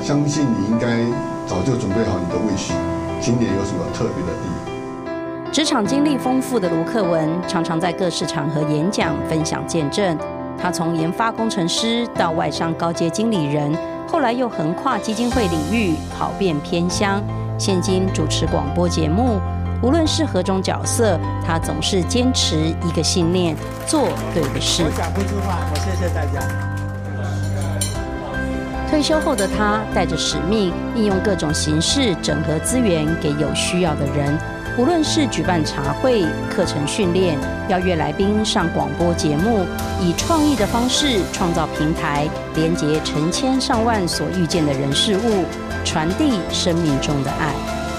相信你应该早就准备好你的wish。今年有什么特别的意义？ 职场经历丰富的卢克文，常常在各式场合演讲，分享见证。他从研发工程师到外商高阶经理人，后来又横跨基金会领域，跑遍偏乡。现今主持广播节目，无论是何种角色，他总是坚持一个信念：做对的事。 我讲不出话，我谢谢大家。 退休后的他，带着使命，利用各种形式整合资源给有需要的人。无论是举办茶会、课程训练，邀约来宾上广播节目，以创意的方式创造平台，连结成千上万所遇见的人事物，传递生命中的爱。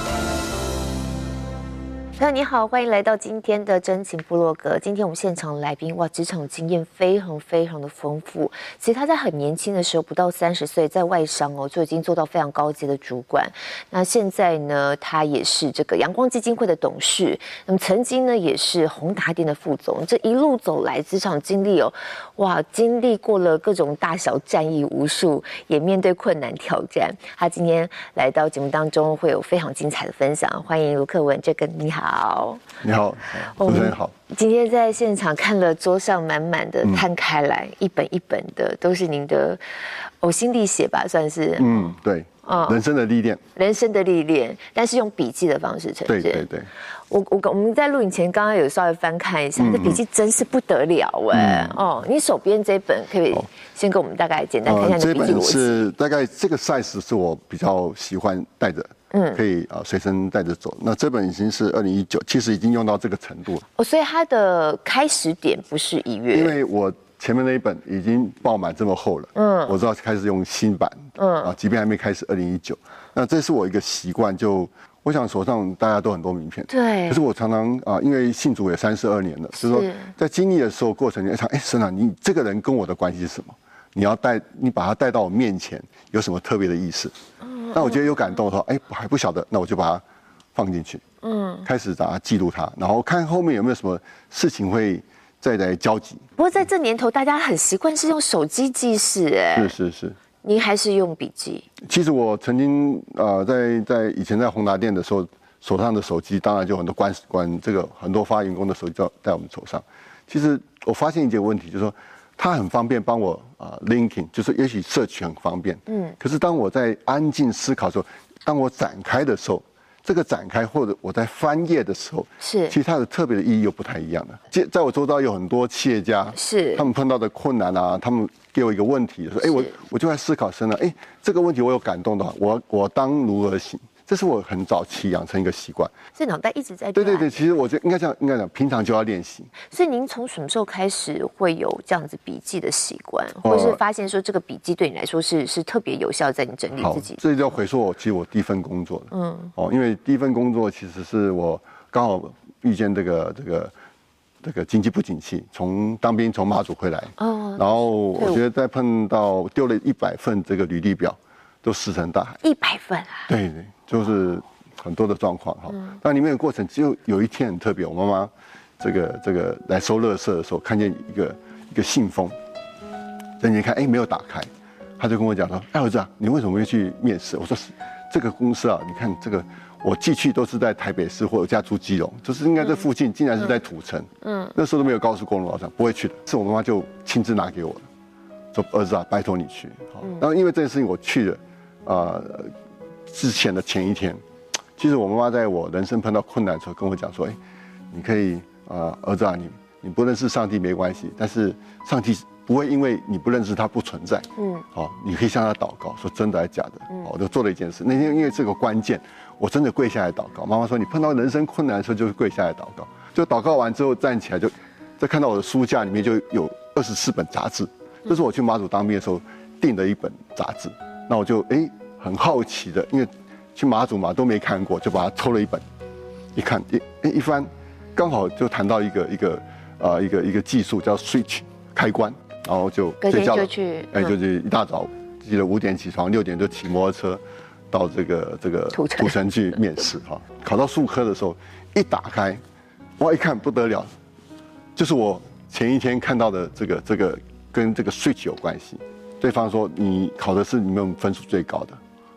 朋友你好，欢迎来到今天的真情部落格。今天我们现场来宾，哇，职场经验非常的丰富。其实他在很年轻的时候，不到30岁，在外商就已经做到非常高阶的主管。那现在呢，他也是这个阳光基金会的董事。那么曾经呢，也是宏达电的副总。这一路走来，职场经历哇，经历过了各种大小战役无数，也面对困难挑战。他今天来到节目当中，会有非常精彩的分享。欢迎卢克文，这个你好。 你好，主持人好。 今天在现场看了桌上满满的摊开来，一本一本的都是您的呕心沥血吧，算是。 对，人生的历练，但是用笔记的方式呈现。对。我们在录影前刚刚有稍微翻看一下，这笔记真是不得了哎。你手边这本可以先跟我们大概简单看一下你的笔记逻辑。这本是大概这个 size 是我比较喜欢带着。可以随身带着走。那这本已经是2019，其实已经用到这个程度了。所以它的开始点不是1月，因为我前面那一本已经爆满这么厚了。我知道开始用新版。即便还没开始2019，那这是我一个习惯。我想手上大家都很多名片，对。可是我常常因为信主也32年了，就是说在经历的时候过程中，想，神啊，你这个人跟我的关系是什么？你把他带到我面前，有什么特别的意思？那我觉得有感动的话，还不晓得，那我就把它放进去，开始把它记录它，然后看后面有没有什么事情会再来交集。不过在这年头，大家很习惯是用手机记事，是。您还是用笔记？其实我曾经在以前在宏达电的时候，手上的手机当然就很多管这个很多发员工的手机在我们手上。其实我发现一件问题，就是说它很方便帮我linking， 就是也许社群很方便，可是当我在安静思考的时候，当我展开的时候，这个展开或者我在翻页的时候，其实它的特别的意义又不太一样了。在我周遭有很多企业家，他们碰到的困难啊，他们给我一个问题，说，我就在思考深了，这个问题我有感动的话，我当如何行？这是我很早期养成一个习惯，所以脑袋一直在转。对，其实我觉得应该讲，平常就要练习。所以您从什么时候开始会有这样子笔记的习惯，或是发现说这个笔记对你来说是特别有效，在你整理自己？这就要回溯其实我第一份工作了。因为第一份工作其实是我刚好遇见这个经济不景气，从当兵从马祖回来，然后我觉得在碰到丢了100份这个履历表，都石沉大海。100份啊？对。就是很多的状况哈，但里面的过程只有一天很特别，我妈妈这个来收垃圾的时候，看见一个信封，人家看没有打开，他就跟我讲说，儿子啊，你为什么会去面试？我说这个公司啊，你看这个我寄去都是在台北市或者家住基隆，就是应该这附近，竟然是在土城，那时候都没有高速公路，好像不会去的，是我妈妈就亲自拿给我了，说儿子啊，拜托你去。然后因为这件事情我去了，之前的前一天，其实我妈妈在我人生碰到困难的时候跟我讲说，你可以儿子啊，你不认识上帝没关系，但是上帝不会因为你不认识他不存在，你可以向他祷告，说真的还是假的，我就做了一件事。那天因为这个关键，我真的跪下来祷告。妈妈说你碰到人生困难的时候就是跪下来祷告，就祷告完之后站起来，就再看到我的书架里面就有24本杂志，这是我去马祖当兵的时候订的一本杂志，那我就很好奇的，因为去马祖嘛都没看过，就把它抽了一本，一看一翻，刚好就谈到一个技术叫 switch 开关，然后就睡觉了，就是一大早记得5点起床，6点就骑摩托车到这个土城去面试哈。考到数科的时候，一打开，哇一看不得了，就是我前一天看到的这个跟这个 switch 有关系。对方说你考的是你们分数最高的。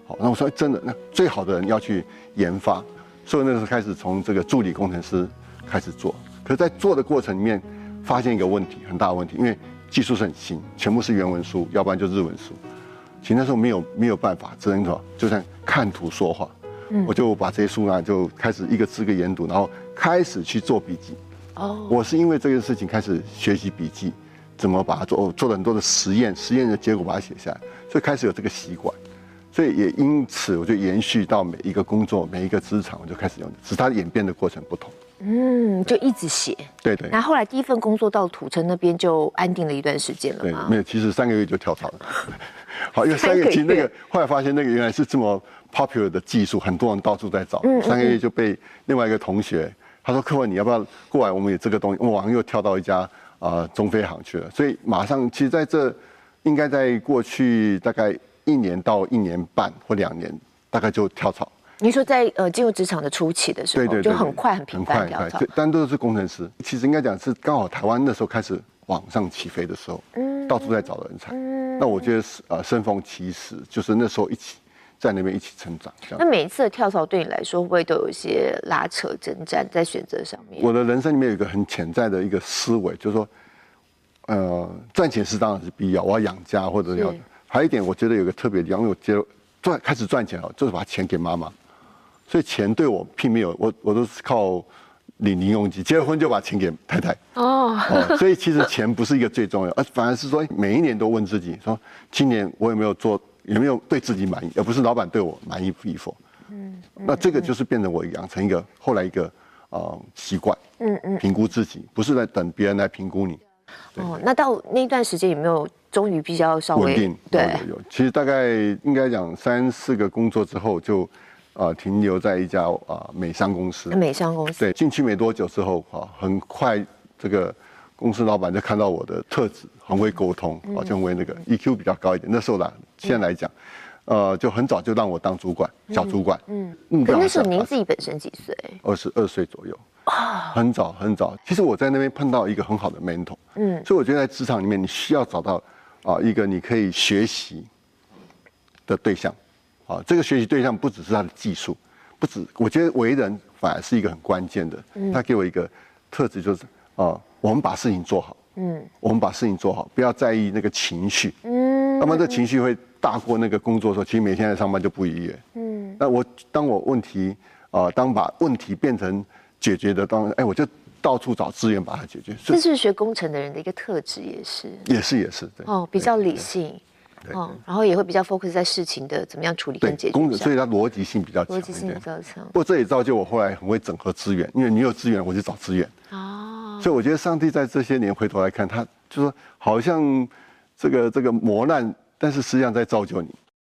好，那我说真的，那最好的人要去研发，所以那时候开始从这个助理工程师开始做。可是在做的过程里面，发现一个问题，很大的问题，因为技术是很新，全部是原文书，要不然就日文书。其实那时候没有办法，只能说就像看图说话。我就把这些书呢，就开始一个字个研读，然后开始去做笔记。我是因为这件事情开始学习笔记，怎么把它做了很多的实验的结果把它写下来，所以开始有这个习惯。所以也因此，我就延续到每一个工作、每一个职场，我就开始用，只是它演变的过程不同。 就一直写。 对。 然后后来第一份工作到土城那边就安定了一段时间了吗？ 对，没有，其实3个月就跳槽了。好，因为3个月，其实那个后来发现那个原来是这么 popular 的技术，很多人到处在找。3个月就被另外一个同学他说：“柯文，你要不要过来？我们有这个东西。”我马上又跳到一家中飞航去了。所以马上，其实在这应该在过去大概1年到1年半或2年，大概就跳槽。 你说在进入职场的初期的时候，对，就很快很频繁跳槽。 但都是工程师。其实应该讲是刚好台湾那时候开始往上起飞的时候，到处在找人才。那我觉得生逢其时，就是那时候一起在那边一起成长。 那每一次的跳槽对你来说，会不会都有一些拉扯征战在选择上面？ 我的人生里面有一个很潜在的一个思维，就是说，赚钱是当然是必要，我要养家或者要。还有一点，我觉得有个特别的地方，因为我觉得开始赚钱了，就是把钱给妈妈，所以钱对我并没有，我都是靠领零用金，结了婚就把钱给太太。所以其实钱不是一个最重要，反而是说每一年都问自己，说今年我有没有对自己满意，而不是老板对我满意与否。那这个就是变成我养成一个后来一个习惯。评估自己，不是在等别人来评估你。 那到那段时间有没有终于比较稍微稳定？对，有。其实大概应该讲3、4个工作之后就停留在一家美商公司。 美商公司。 对，进去没多久之后很快这个公司老板就看到我的特质，很会沟通，就很会那个 EQ 比较高一点。那时候现在来讲，就很早就让我当主管，小主管。 可那时候您自己本身几岁 ？22岁左右。很早很早。其实我在那边碰到一个很好的 mentor。所以我觉得在职场里面，你需要找到一个你可以学习的对象。这个学习对象不只是他的技术，我觉得为人反而是一个很关键的。他给我一个特质，就是我们把事情做好。我们把事情做好，不要在意那个情绪。要不然这情绪会大过那个工作的时候，其实每天在上班就不愉悦。那当我问题当把问题变成解决的我就到处找资源把它解决。 这是学工程的人的一个特质，也是对。比较理性。然后也会比较 focus 在事情的怎么样处理跟解决上， 所以它逻辑性比较强。不过这也造就我后来很会整合资源，因为你有资源，我就找资源。所以我觉得上帝在这些年回头来看，他就说好像这个磨难，但是实际上在造就你。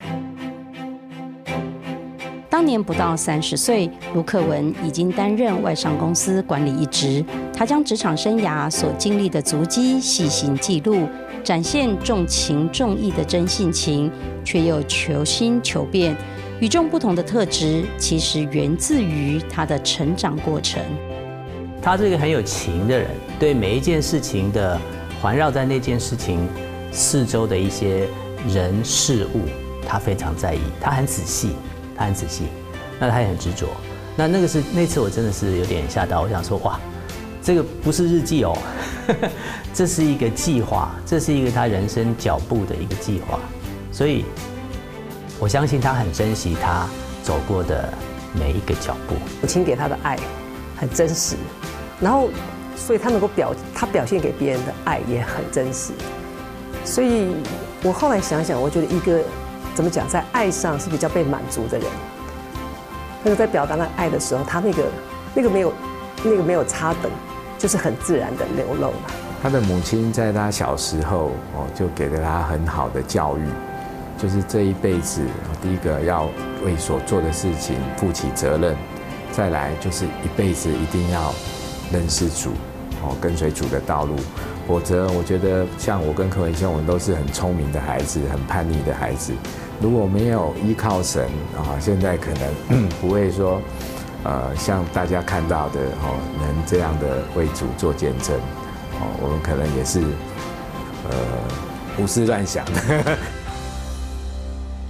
当年不到30岁，卢克文已经担任外商公司管理一职。他将职场生涯所经历的足迹细心记录，展现重情重义的真性情，却又求新求变。与众不同的特质，其实源自于他的成长过程。 他是一个很有情的人，对每一件事情的环绕在那件事情四周的一些人事物，他非常在意，他很仔细。那他也很执着。那次我真的是有点吓到，我想说哇，这个不是日记哦，这是一个计划，这是一个他人生脚步的一个计划。所以我相信他很珍惜他走过的每一个脚步。 母亲给他的爱很真实，然后所以他能够他表现给别人的爱也很真实。所以我后来想想，我觉得一个怎么讲，在爱上是比较被满足的人。那个在表达那爱的时候，他那个没有差等，就是很自然的流露了。 他的母亲在他小时候就给了他很好的教育，就是这一辈子第一个要为所做的事情负起责任，再来就是一辈子一定要认识主，跟随主的道路。否则我觉得像我跟柯文兄，我们都是很聪明的孩子，很叛逆的孩子。如果没有依靠神现在可能不会说像大家看到的能这样的为主做见证。我们可能也是胡思乱想的。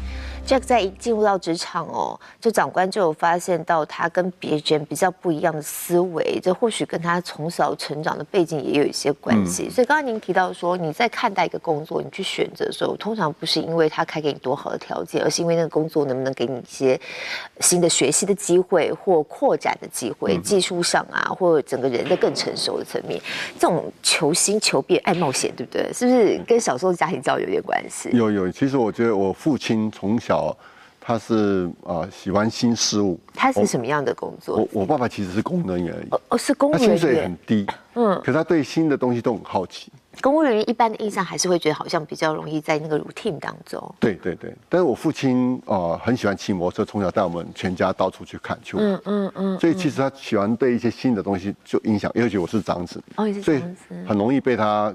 Jack 在一进入到职场哦，就长官就有发现到他跟别人比较不一样的思维，这或许跟他从小成长的背景也有一些关系。所以刚刚您提到说，你在看待一个工作，你去选择的时候，通常不是因为他开给你多好的条件，而是因为那个工作能不能给你一些新的学习的机会或扩展的机会，技术上啊，或者整个人的更成熟的层面。这种求新求变、爱冒险，对不对？是不是跟小时候家庭教育有点关系？ 有，其实我觉得我父亲从小他是喜欢新事物。 他是什么样的工作？ 我爸爸其实是公务人员而已。 哦，是公务人员。 他薪水很低，可是他对新的东西都很好奇。 公务人员一般的印象还是会觉得好像比较容易在那个 routine 当中。 对，但是我父亲很喜欢骑摩托车，从小带我们全家到处去看去玩。所以其实他喜欢对一些新的东西就影响，尤其我是长子， 所以很容易被他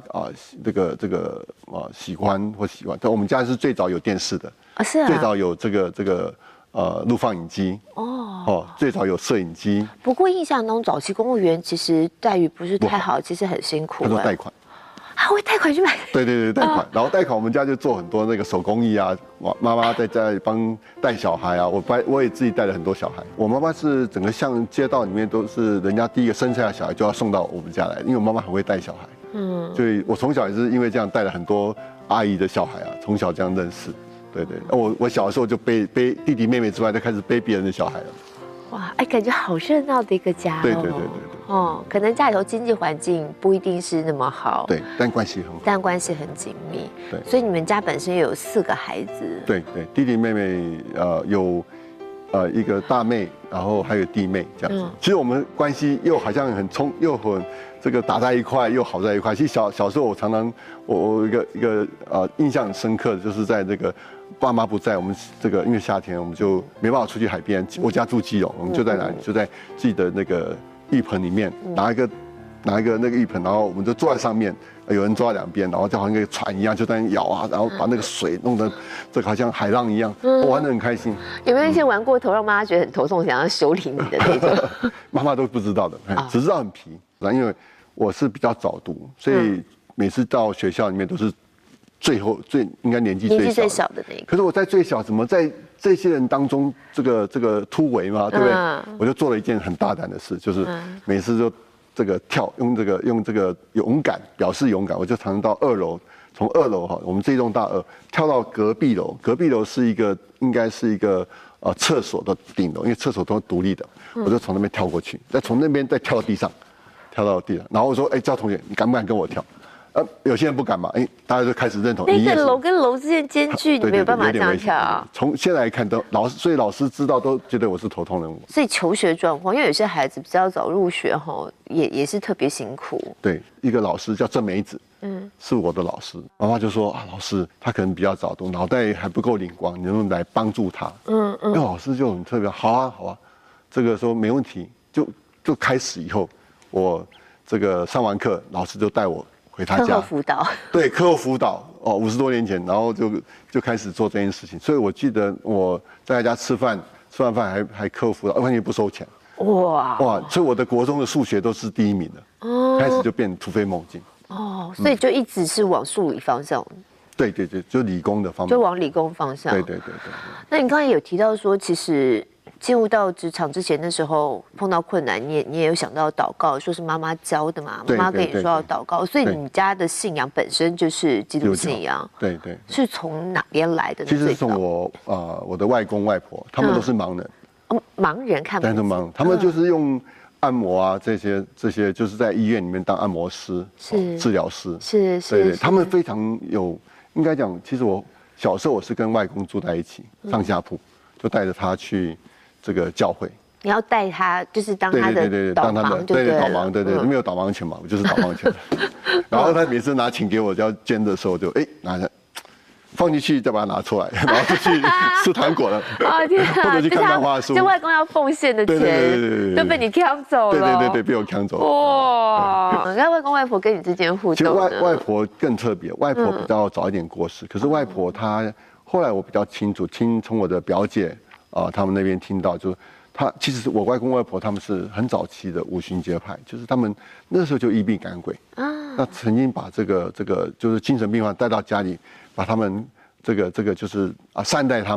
喜欢。但我们家是最早有电视的， 是啊， 最早有这个录放影机最早有摄影机。 不过印象中早期公务员其实待遇不是太好，其实很辛苦。 他说贷款。 还会贷款去买？ 对，贷款。然后贷款，我们家就做很多那个手工艺啊，妈妈在家里帮带小孩啊，我也自己带了很多小孩。我妈妈是整个巷街道里面都是人家第一个生下来的小孩就要送到我们家来，因为我妈妈很会带小孩。所以我从小也是因为这样带了很多阿姨的小孩啊，从小这样认识。对，我小的时候就背弟弟妹妹之外，就开始背别人的小孩了。 哇，感觉好热闹的一个家。 对。 可能家里头经济环境不一定是那么好， 对，但关系很好， 但关系很紧密。 对， 所以你们家本身有4个孩子。 对，弟弟妹妹有一个大妹，然后还有弟妹这样子。其实我们关系又好像又很这个打在一块，又好在一块。其实小时候我常常我一个印象很深刻的就是在这个爸妈不在，我们这个因为夏天我们就没办法出去海边，我家住基隆，我们就在哪里？就在自己的那个浴盆里面拿一个那个浴盆，然后我们就坐在上面，有人坐在两边，然后就好像一个船一样，就在那摇啊，然后把那个水弄得这个好像海浪一样，玩得很开心。 有没有一些玩过头，让妈妈觉得很头痛，想要修理你的那种？ 妈妈都不知道的，只知道很皮。因为我是比较早读，所以每次到学校里面都是最应该年纪最小的那个。可是我在最小，怎么在这些人当中这个突围嘛，对不对？我就做了一件很大胆的事，就是每次就这个用这个勇敢表示勇敢，我就常常到2楼，从2楼我们这栋大2跳到隔壁楼，隔壁楼是应该是一个厕所的顶楼，因为厕所都是独立的，我就从那边跳过去，再从那边再跳到地上，然后我说叫同学，你敢不敢跟我跳？有些人不敢嘛，大家就开始认同。 那个楼跟楼之间间距，你没有办法这样跳啊。 从现在来看，所以老师知道都觉得我是头痛人物。 所以求学状况，因为有些孩子比较早入学也是特别辛苦。 对，一个老师叫郑梅子，是我的老师。妈妈就说老师他可能比较早读，脑袋还不够灵光，你能不能来帮助他？那老师就很特别，好啊，这个说没问题。就开始以后，我这个上完课，老师就带我回他家课后辅导， 对，课后辅导50多年前，然后就开始做这件事情。所以我记得我在他家吃完饭还课后辅导，完全不收钱。哇！所以我的国中的数学都是第1名的，开始就变突飞猛进。 所以就一直是往数理方向。 对，就理工的方面， 就往理工方向。 对。 那你刚才有提到说，其实进入到职场之前，那时候碰到困难，你也有想到祷告，说是妈妈教的嘛，妈妈跟你说要祷告，所以你家的信仰本身就是基督信仰。对，是从哪边来的呢？ 其实是从我的外公外婆，他们都是盲人。 盲人看不见。 盲，他们就是用按摩啊这些，就是在医院里面当按摩师、治疗师。是，对，他们非常有，应该讲，其实我小时候我是跟外公住在一起，上下铺，就带着他去这个教会。你要带他，就是当他的导盲，对，导盲，对，没有导盲犬嘛，我就是导盲犬。然后他每次拿钱给我要捐的时候，就拿着。放进去，再把它拿出来，然后就去吃糖果了。天啊！或者去看漫画书。就外公要奉献的钱，对，就被你抢走了。对，被我抢走了。哇！那外公外婆跟你之间互动？其实外婆更特别，外婆比较早一点过世，可是外婆她后来我比较清楚，从我的表姐他们那边听到，就是其实我外公外婆他们是很早期的五旬节派，就是他们那时候就医病赶鬼啊。那曾经把这个就是精神病患带到家里。把他们这个就是善待他们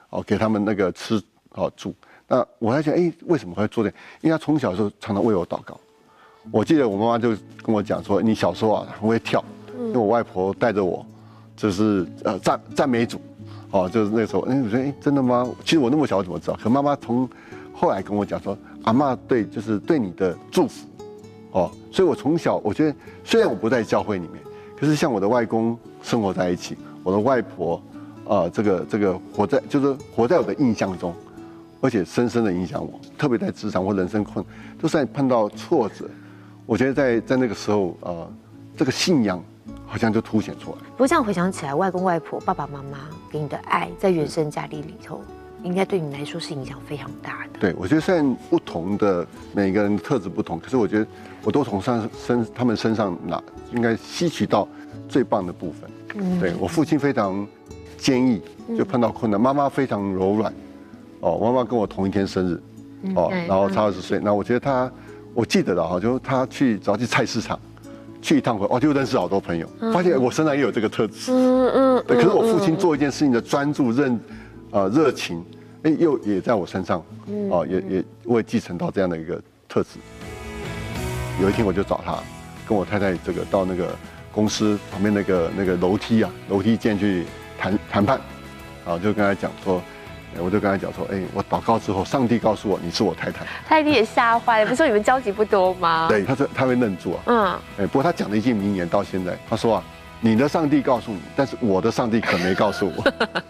给他们那个吃住。那我在想，为什么会做这？因为他从小的时候常常为我祷告。我记得我妈妈就跟我讲说，你小时候啊很会跳，因为我外婆带着我，就是赞美主，就是那时候，我说真的吗？其实我那么小我怎么知道？可妈妈从后来跟我讲说，阿嬷就是对你的祝福，所以我从小我觉得，虽然我不在教会里面，可是像我的外公生活在一起，我的外婆，这个活在我的印象中。而且深深的影响我，特别在职场或人生困，都是在碰到挫折，我觉得在那个时候，这个信仰好像就凸显出来。 不过这样回想起来，外公外婆、爸爸妈妈给你的爱，在原生家庭里头，应该对你来说是影响非常大的。 对，我觉得虽然不同的每个人的特质不同，可是我觉得我都从他们身上应该吸取到最棒的部分。对，我父亲非常坚毅，就碰到困难；妈妈非常柔软。妈妈跟我同一天生日，然后差20岁。那我觉得我记得的就是他只要去菜市场，去一趟回就认识好多朋友，发现我身上也有这个特质。对，可是我父亲做一件事情的专注、热情，也在我身上，我也继承到这样的一个特质。有一天我就找他，跟我太太到那个公司旁边那个楼梯间去谈判，就跟他讲说。我就跟他讲说，我祷告之后，上帝告诉我你是我太太。 他一定也吓坏了，不是说你们交集不多吗？ 对，他会愣住啊。不过他讲了一句名言到现在，他说你的上帝告诉你，但是我的上帝可没告诉我。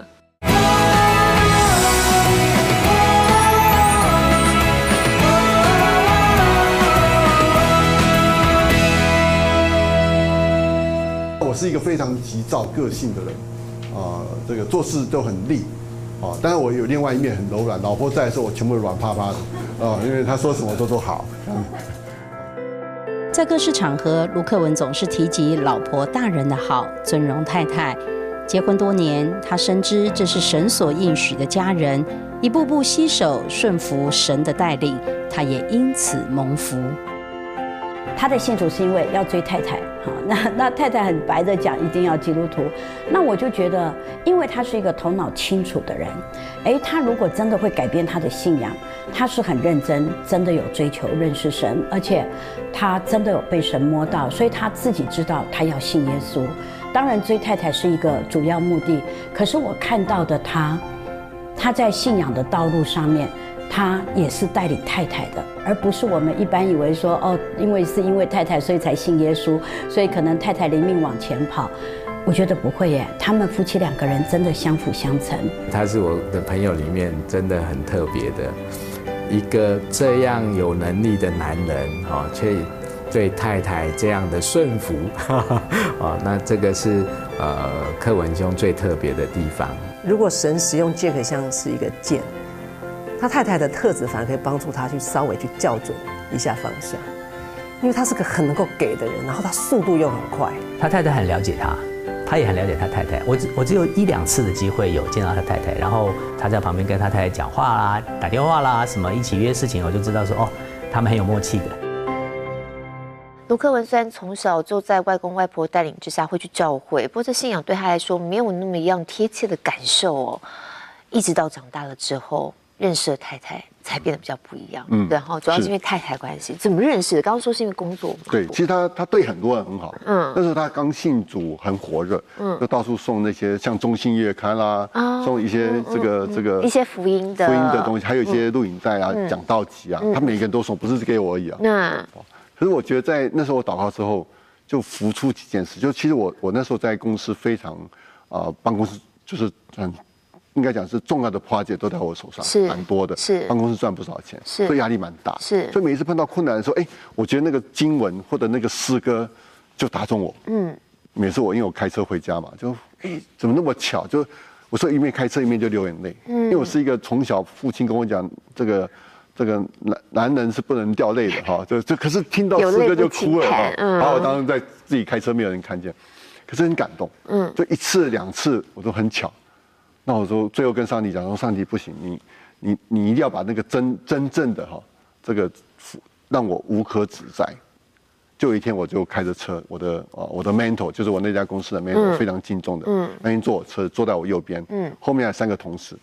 我是一个非常急躁个性的人，这个做事都很利。当然我有另外一面很柔软，老婆在的时候我全部软趴趴的，因为她说什么都说好。 在各式场合，卢克文总是提及老婆大人的好，尊荣太太。结婚多年，他深知这是神所应许的家人，一步步携手顺服神的带领，他也因此蒙福。 他的信主是因为要追太太，那太太很白的讲一定要基督徒，那我就觉得，因为他是一个头脑清楚的人，他如果真的会改变他的信仰，他是很认真，真的有追求认识神，而且他真的有被神摸到，所以他自己知道他要信耶稣。当然追太太是一个主要目的，可是我看到的他在信仰的道路上面，他也是带领太太的，而不是我们一般以为说因为太太所以才信耶稣，所以可能太太灵命往前跑。我觉得不会耶，他们夫妻2个人真的相辅相成。 他是我的朋友里面真的很特别的一个，这样有能力的男人却对太太这样的顺服，那这个是克文兄最特别的地方。 如果神使用剑可以像是一个剑，他太太的特质反而可以帮助他去稍微去校准一下方向，因为他是个很能够给的人，然后他速度又很快。 他太太很了解他也很了解他太太。我只有1-2次的机会有见到他太太，然后他在旁边跟他太太讲话啦、打电话啦，什么一起约事情，我就知道说他们很有默契的。 卢克文虽然从小就在外公外婆带领之下会去教会，不过这信仰对他来说没有那么一样贴切的感受一直到长大了之后认识了太太，才变得比较不一样。然后主要是因为太太关系。怎么认识的？刚刚说是因为工作嘛。 对，其实他对很多人很好。那时候他刚信主，很火热。就到处送那些像中信月刊啦，送一些这个一些福音的东西，还有一些录影带啊、讲道集啊，他每个人都送，不是给我而已啊。可是我觉得在那时候我祷告之后，就浮出几件事。就其实我那时候在公司非常办公室就是应该讲是重要的 project 都在我手上，蛮多的，办公室赚不少钱，所以压力蛮大，所以每一次碰到困难的时候，我觉得那个经文或者那个诗歌就打中我。每次因为我开车回家嘛，就怎么那么巧？就我说一面开车一面就流眼泪，因为我是一个从小父亲跟我讲这个男人是不能掉泪的可是听到诗歌就哭了把我当时在自己开车没有人看见，可是很感动。就1次2次我都很巧。那我说最后跟上帝讲说，上帝不行，你一定要把那个真正的这个让我无可指摘。就有一天我就开着车，我的 mentor 就是我那家公司的 mentor，非常敬重的，那天坐我车坐在我右边，后面还3个同事，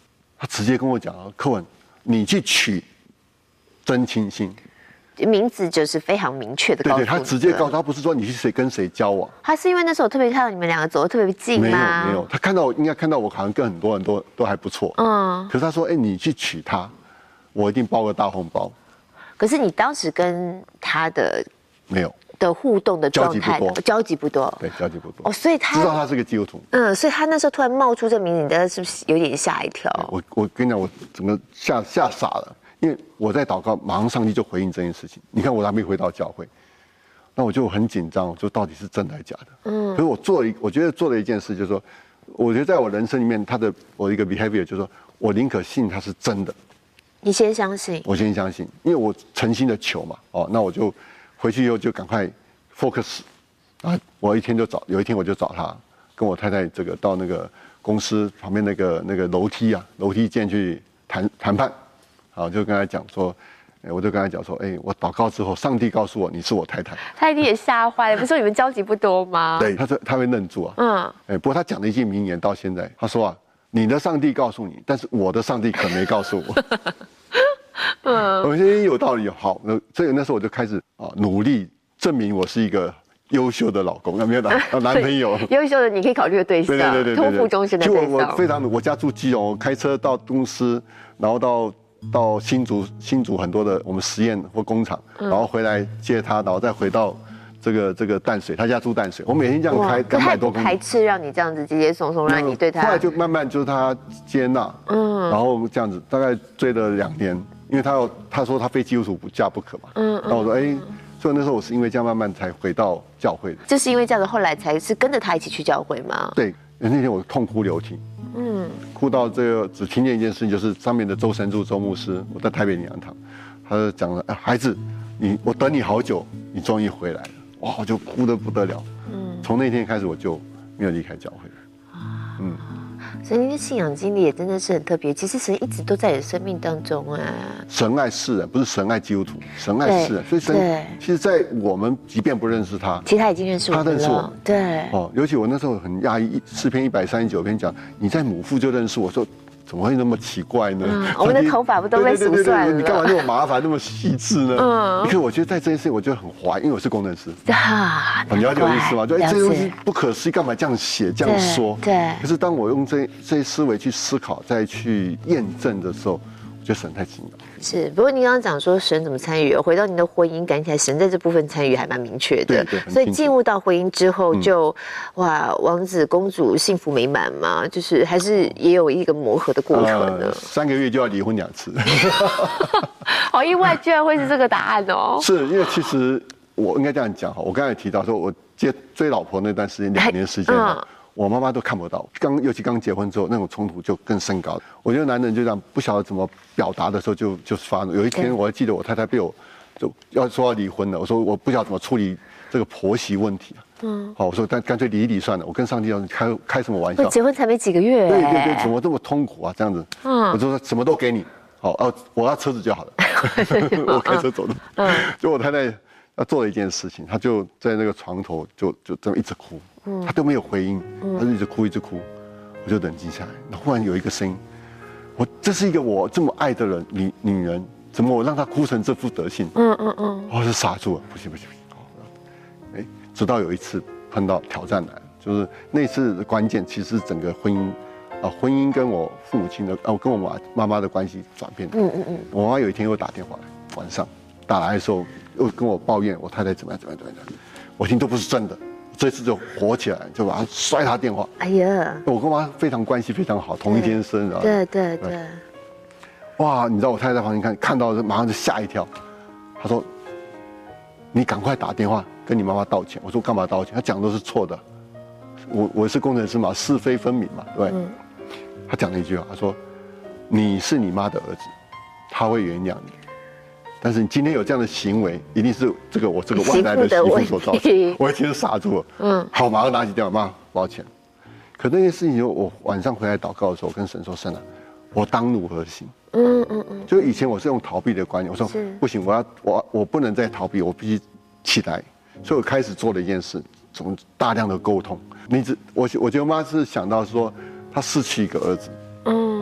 他直接跟我讲柯文，你去娶曾清心。 名字就是非常明确的告诉你。 对，他直接告诉他，不是说你去跟谁交往。 他是因为那时候特别看到你们两个走得特别近吗？ 没有，他应该看到我好像跟很多人都还不错。可是他说，你去娶她，我一定包个大红包。 可是你当时跟他的没有的互动的状态，交集不多。 对，交集不多。 所以他知道他是个基督徒。 所以他那时候突然冒出这名字，你大概是不是有点吓一跳？ 我跟你讲，我整个吓傻了。因为我在祷告，马上上帝就回应这件事情。你看我还没回到教会，那我就很紧张，就到底是真的还是假的？可是我觉得做了一件事，就是说，我觉得在我人生里面，我一个 behavior 就是说，我宁可信它是真的。 你先相信。 我先相信，因为我诚心的求嘛。那我就回去以后就赶快 focus。我有一天我就找他，跟我太太这个到那个公司旁边那个楼梯间去谈判。好，就跟他讲说，我就跟他讲说，我祷告之后，上帝告诉我你是我太太。 他一定也吓坏了，不是说你们交集不多吗？ 对，他会愣住啊。不过他讲了一句名言到现在，他说你的上帝告诉你，但是我的上帝可没告诉我。我觉得有道理。好，所以那时候我就开始努力证明我是一个优秀的老公，有没有男朋友？ 优秀的你可以考虑的对象， 对， 托付终身的对象。 我非常，我家住基隆，我开车到公司，然后到新竹很多的我们实验或工厂，然后回来接他，然后再回到这个淡水，他家住淡水，我每天这样开200多公里。排斥让你这样子接接送送，让你对他。 后来就慢慢就是他接纳，然后这样子大概追了2年，因为他说他非基督徒不嫁不可嘛，然后我说所以那时候我是因为这样慢慢才回到教会的。 就是因为这样子，后来才是跟着他一起去教会吗？ 对，那天我痛哭流涕。哭到这个只听见一件事情，就是上面的周神助周牧师，我在台北灵粮堂，他就讲了，孩子，我等你好久，你终于回来了，哇，我就哭得不得了。从那天开始我就没有离开教会。 所以您的信仰经历也真的是很特别。其实神一直都在你的生命当中神爱世人，不是神爱基督徒，神爱世人。所以神其实，在我们即便不认识他， 其实他已经认识我们了。他认识我们。对。 尤其我那时候很讶异，诗篇139篇讲你在母腹就认识我，说怎么会那么奇怪呢？ 我们的头发不都被数算了？ 你干嘛那么麻烦，那么细致呢？可是我觉得在这件事情，我就很怀疑，因为我是工程师。你了解我意思吗？就这些东西不可思议，干嘛这样写这样说？ 对。 可是当我用这些思维去思考，再去验证的时候，我觉得神太奇妙。 是，不过您刚刚讲说神怎么参与，回到您的婚姻，感觉起来神在这部分参与还蛮明确的。 对， 所以进入到婚姻之后就，王子公主幸福美满嘛，就是还是也有一个磨合的过程呢。 3个月就要离婚2次， 好意外，居然会是这个答案哦。 是因为其实我应该这样讲哈，我刚才提到说我追老婆那段时间2年时间。我妈妈都看不到，尤其刚结婚之后，那种冲突就更升高。我觉得男人就这样不晓得怎么表达的时候就发怒。有一天我还记得我太太被我就要说要离婚了，我说我不晓得怎么处理这个婆媳问题。好，我说干脆离一离算了。我跟上帝说开什么玩笑？ 结婚才没几个月。 对，怎么这么痛苦啊？这样子。我就说什么都给你，好我要车子就好了，我开车走的。就我太太她做了一件事情，她就在那个床头就这么一直哭。他都没有回应，他就一直哭，我就冷静下来。然后忽然有一个声音，这是一个我这么爱的人，女人，怎么我让她哭成这副德性？我就傻住了，不行。直到有一次碰到挑战来了，就是那次的关键，其实整个婚姻跟我父母亲的跟我妈妈的关系转变。我妈妈有一天又打电话来，晚上打来的时候又跟我抱怨我太太怎么样，我听都不是真的。这次就火起来，就把他摔他电话。哎呀，我跟我妈非常关系非常好，同一天生日。 对。 哇，你知道我太太在旁边看到马上就吓一跳。她说：“你赶快打电话跟你妈妈道歉。”我说：“干嘛道歉？她讲的都是错的。我是工程师嘛，是非分明嘛，对。她讲了一句话，她说：“你是你妈的儿子，她会原谅你。”但是你今天有这样的行为，一定是我这个外来的媳妇所造成。我一听就傻住了。好，马上拿起电话，妈，抱歉。可那件事情，我晚上回来祷告的时候，我跟神说：“神啊，我当如何行？”就以前我是用逃避的观念，我说不行，我不能再逃避，我必须起来。所以我开始做了一件事，从大量的沟通。我觉得妈是想到说，她失去一个儿子。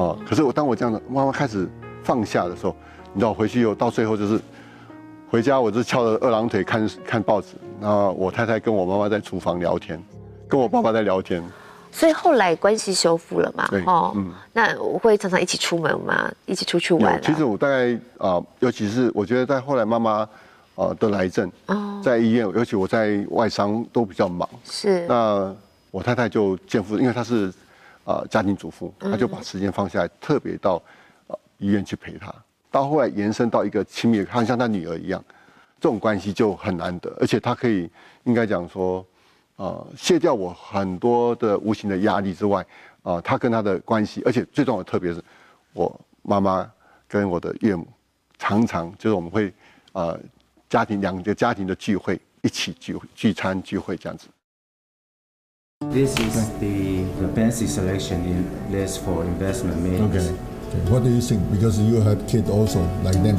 可是当我这样的妈妈开始放下的时候，你知道回去到最后就是回家，我就翘着2郎腿看报纸，然后我太太跟我妈妈在厨房聊天，跟我爸爸在聊天。 所以后来关系修复了嘛？对，那我会常常一起出门嘛，一起出去玩。 其实我大概尤其是我觉得在后来妈妈得癌症，在医院，尤其我在外商都比较忙。是。那我太太就肩负，因为她是家庭主妇，她就把时间放下来，特别到医院去陪她。到后来延伸到一个亲密的，她像她女儿一样，这种关系就很难得，而且她可以应该讲说。卸掉我很多的无形的压力之外，他跟他的关系，而且最重要的，特别是我妈妈跟我的岳母，常常就是我们会两个家庭的聚会，一起聚餐聚会这样子。 This is the fancy selection in list for investment meetings. Okay. What do you think? Because you have kids also like them.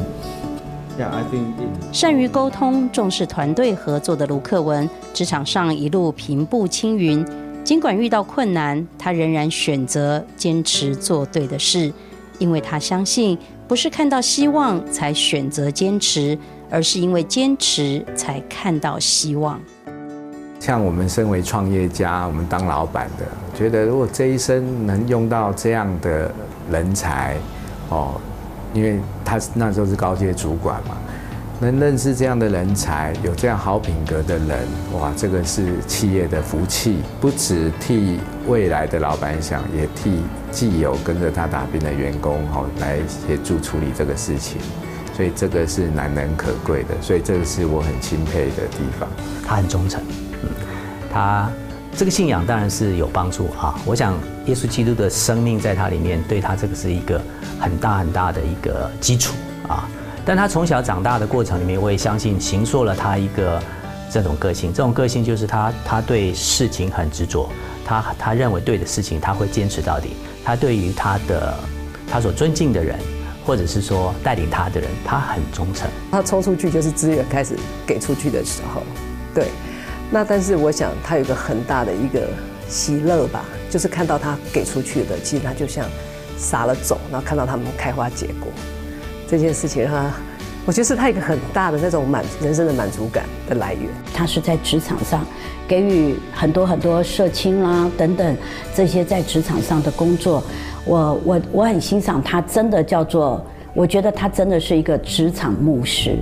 善于沟通、重视团队合作的卢克文，职场上一路平步青云。尽管遇到困难，他仍然选择坚持做对的事，因为他相信，不是看到希望才选择坚持，而是因为坚持才看到希望。 像我们身为创业家，我们当老板的，觉得如果这一生能用到这样的人才，因为他那时候是高阶主管嘛，能认识这样的人才，有这样好品格的人，哇，这个是企业的福气，不只替未来的老板想，也替既有跟着他打拼的员工来协助处理这个事情，所以这个是难能可贵的，所以这个是我很钦佩的地方。 他很忠诚，他这个信仰当然是有帮助啊。我想耶稣基督的生命在他里面，对他这个是一个很大很大的一个基础啊。但他从小长大的过程里面，我也相信形塑了他一个这种个性。这种个性就是他对事情很执着，他认为对的事情他会坚持到底。他对于他所尊敬的人，或者是说带领他的人，他很忠诚。 他冲出去就是资源开始给出去的时候，对。那但是我想他有一个很大的一个喜乐吧，就是看到他给出去的，其实他就像撒了种，然后看到他们开花结果，这件事情我觉得是他一个很大的那种人生的满足感的来源。 他是在职场上给予很多社青啦等等这些在职场上的工作，我很欣赏他，真的叫做，我觉得他真的是一个职场牧师。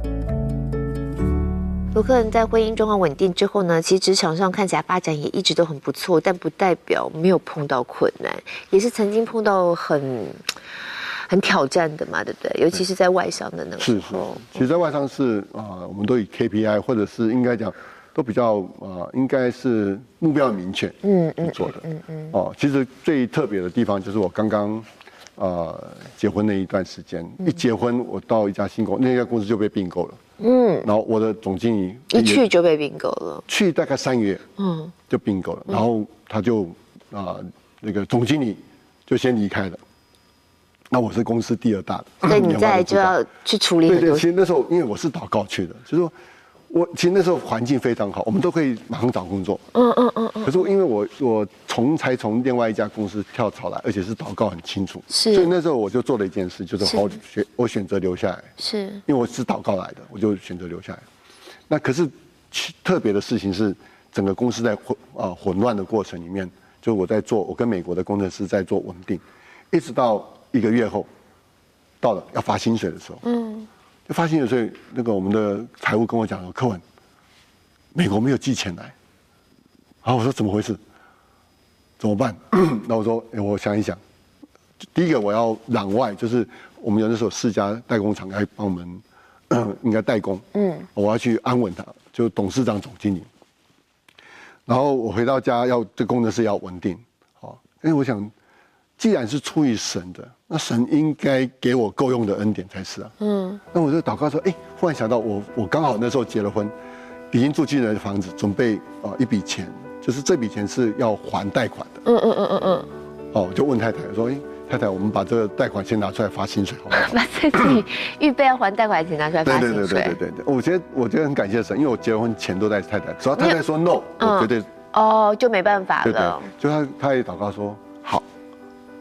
卢克文在婚姻状况稳定之后呢，其实职场上看起来发展也一直都很不错，但不代表没有碰到困难，也是曾经碰到很挑战的嘛，对不对？尤其是在外商的那个时候。 是，其实，在外商是我们都以 KPI 或者是应该讲都比较应该是目标很明确去做的。其实最特别的地方就是我刚刚结婚那一段时间，一结婚我到一家新公司，那家公司就被并购了。然后我的总经理一去就被并购了， 去大概3个月，就并购了。然后他就那个总经理就先离开了。那我是公司第2大的， 所以你再来就要去处理很多。 对，其实那时候因为我是祷告去的，就是说其实那时候环境非常好，我们都可以马上找工作。可是因为我才从另外一家公司跳槽来，而且是祷告很清楚，所以那时候我就做了一件事，就是我选择留下来。是，因为我是祷告来的，我就选择留下来。那可是特别的事情是，整个公司在混乱的过程里面，就我跟美国的工程师在做稳定，一直到1个月后，到了要发薪水的时候，就发薪水，所以那个我们的财务跟我讲说，柯文，美国没有寄钱来。然后我说怎么回事？怎么办？那我说，我想一想，第一个我要攘外，就是我们有那时候4家代工厂来帮我们，应该代工，我要去安稳他，就董事长、总经理。然后我回到家这工程师要稳定，因为我想，既然是出于神的，那神应该给我够用的恩典才是啊。那我就祷告说，忽然想到我刚好那时候结了婚，已经住进了房子，准备一笔钱。就是这笔钱是要还贷款的。我就问太太说：“太太，我们把这个贷款先拿出来发薪水，好不好？” 把自己预备要还贷款的钱拿出来发薪水。 对。我觉得很感谢神，因为我结婚钱都在太太，只要太太说 no，我绝对就没办法了。 对，就他也祷告说好，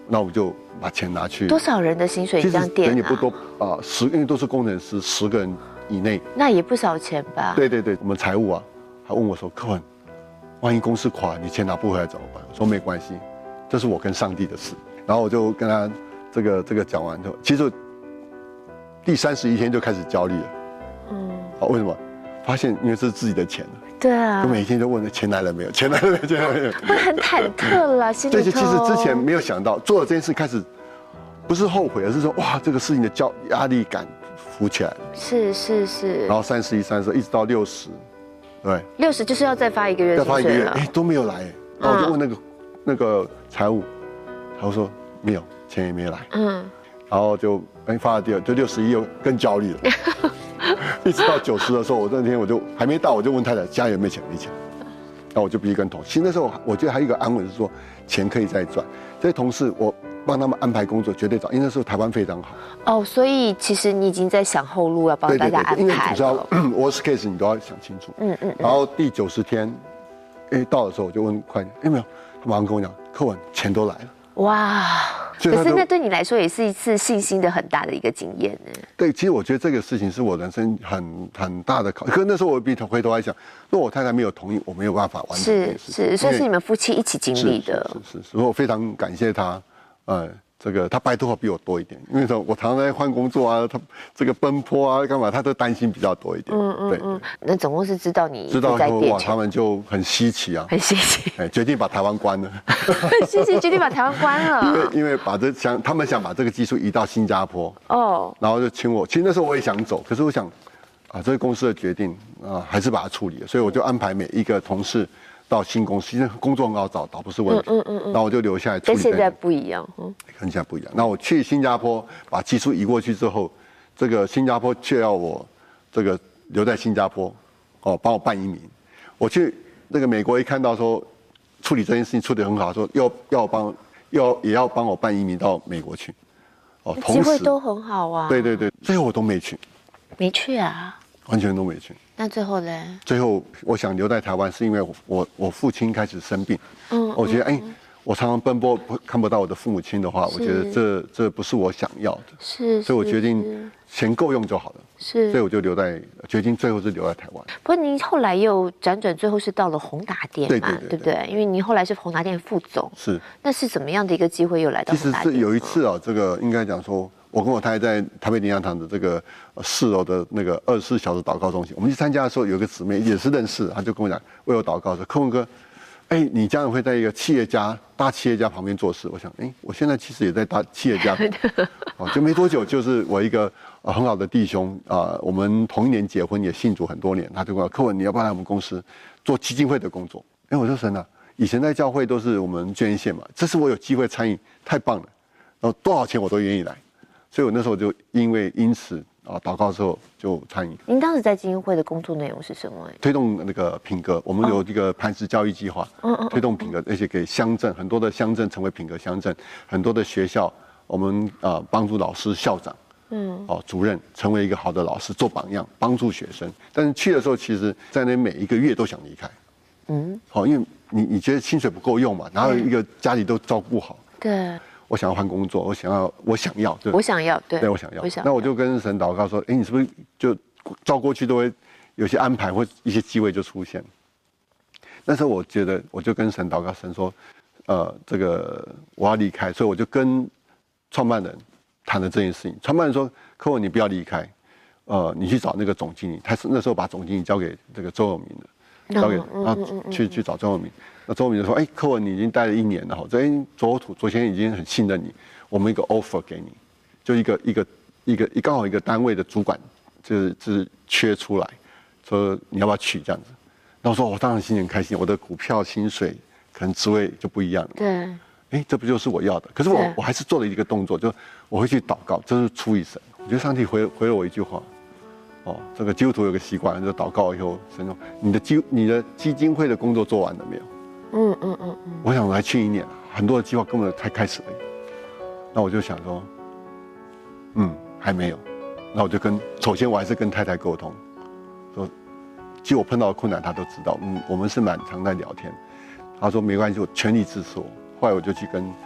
那我就把钱拿去。 多少人的薪水这样垫啊？ 人也不多啊，10，因为都是工程师，10个人以内。那也不少钱吧？ 对，我们财务啊，还问我说，柯文，万一公司垮，你钱拿不回来怎么办？我说没关系，这是我跟上帝的事。然后我就跟他这个讲完之后，其实第31天就开始焦虑了。为什么？发现因为这是自己的钱了。 对啊。 就每天都问钱来了没有，钱来了没有，钱来了没有。 会很忐忑啦，心里头。 对，其实之前没有想到做了这件事，开始不是后悔，而是说哇，这个事情的压力感浮起来了。是。然后31、32，一直到60，对。60就是要再发1个月薪水了。再发1个月，都没有来。然后我就问那个财务，他说没有，钱也没有来。然后就发了第2，就61又更焦虑了。一直到90的时候，我那天我就还没到，我就问太太家有没有钱，没钱。那我就必须跟同事。其实那时候我觉得还有一个安稳是说钱可以再赚。这些同事我帮他们安排工作绝对早，因为那时候台湾非常好。所以其实你已经在想后路要帮大家安排了。因为总是要worst case 你都要想清楚。然后第90天，到的时候我就问会计，没有，他马上跟我讲，柯文钱都来了。哇！可是那对你来说也是一次信心的很大的一个经验呢。对，其实我觉得这个事情是我人生很大的考验。可是那时候我回头来想，如果我太太没有同意，我没有办法完成这件事情。是，所以是你们夫妻一起经历的。是，所以我非常感谢他。他拜托比我多一点，因为我常常在换工作啊，他这个奔波啊，干嘛，他都担心比较多一点。对。那总共是知道以后哇，他们就很稀奇啊，很稀奇，决定把台湾关了。很稀奇，决定把台湾关了。因为他们想把这个技术移到新加坡。然后就请我，其实那时候我也想走，可是我想，这个公司的决定还是把它处理了，所以我就安排每一个同事到新公司，其实工作很好找，倒不是问题。然后我就留下来处理。跟现在不一样。跟现在不一样。那我去新加坡把技术移过去之后，这个新加坡却要我这个留在新加坡，帮我办移民。我去那个美国一看到说处理这件事情处理很好，说也要帮我办移民到美国去。机会都很好啊。对，最后我都没去。没去啊？完全都没去。那最后呢？最后我想留在台湾，是因为我父亲开始生病。我觉得我常常奔波看不到我的父母亲的话，我觉得这不是我想要的。所以我决定钱够用就好了。所以我就决定最后是留在台湾。不过您后来又辗转，最后是到了宏达电嘛，对不对？因为您后来是宏达电副总。是。那是怎么样的一个机会又来到宏达电？其实是有一次这个应该讲说，我跟我太太在台北灵粮堂的这个4楼的那个24小时祷告中心，我们去参加的时候，有一个姊妹也是认识，她就跟我讲为我祷告说，柯文哥，你将来会在一个大企业家旁边做事。我想，我现在其实也在大企业家，就没多久，就是我一个很好的弟兄我们同一年结婚，也信主很多年，他就跟我柯文，你要不要来我们公司做基金会的工作？我说神啊，以前在教会都是我们捐献嘛，这次我有机会参与，太棒了，然后多少钱我都愿意来。所以我那时候就因此祷告之后就参与。您当时在基金会的工作内容是什么？推动那个品格，我们有一个磐石教育计划，推动品格，而且给乡镇很多的乡镇成为品格乡镇，很多的学校，我们帮助老师、校长，主任成为一个好的老师，做榜样，帮助学生。但是去的时候，其实在那每一个月都想离开，因为你觉得薪水不够用嘛，然后一个家里都照顾好，对。我想要换工作，我想要，对，我想要，对，我想要。那我就跟神祷告说，你是不是就照过去都会有些安排或一些机会就出现？那时候我觉得，我就跟神祷告，神说，这个我要离开，所以我就跟创办人谈了这件事情。创办人说，柯文你不要离开，你去找那个总经理。他是那时候把总经理交给这个周永明的，交给然后去找周永明。那周永明就说：“柯文，你已经待了1年了，昨天已经很信任你，我们一个 offer 给你，就刚好一个单位的主管就是缺出来，说你要不要去这样子？那我说我当然心情开心，我的股票薪水可能职位就不一样了。对，这不就是我要的？可是我还是做了一个动作，就我会去祷告，这是出于神。我觉得上帝回了我一句话。”这个基督徒有个习惯，就祷告以后，神说：“你的基金会的工作做完了没有？”我想我还去1年，很多的计划根本才开始而已。那我就想说，还没有。那我就首先我还是跟太太沟通，说，其实我碰到的困难她都知道，我们是蛮常在聊天。她说没关系，我全力支持我。后来我就去跟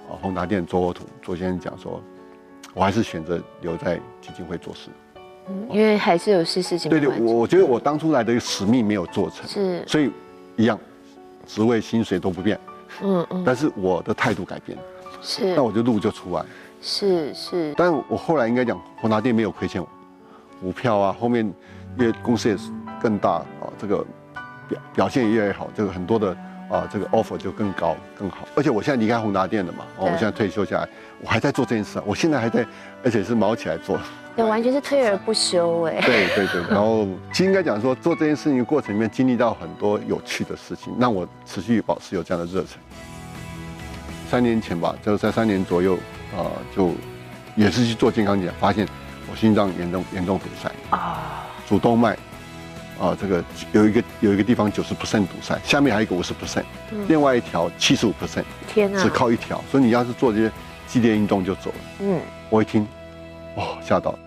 宏达电周国图周先生讲说，我还是选择留在基金会做事。 因为还是有事情。 对，我觉得我当初来的使命没有做成， 是， 所以一样，职位薪水都不变，但是我的态度改变， 是， 那我就路就出来， 是。 但我后来应该讲，宏达电没有亏欠我，股票啊，后面因为公司也是更大啊，这个表现也越来越好，这个很多的这个 offer 就更高更好，而且我现在离开宏达电了嘛，我现在退休下来，我还在做这件事，我现在还在，而且是毛起来做。 对，完全是退而不休哎。 对，然后其实应该讲说，做这件事情的过程里面经历到很多有趣的事情，让我持续保持有这样的热忱。3年前吧，就是在3年左右，就也是去做健康检，发现我心脏严重堵塞主动脉这个有一个地方90% 堵塞，下面还有一个50%，另外一条75%， 天哪， 只靠一条，所以你要是做这些激烈运动就走了。我一听，哇，吓到了。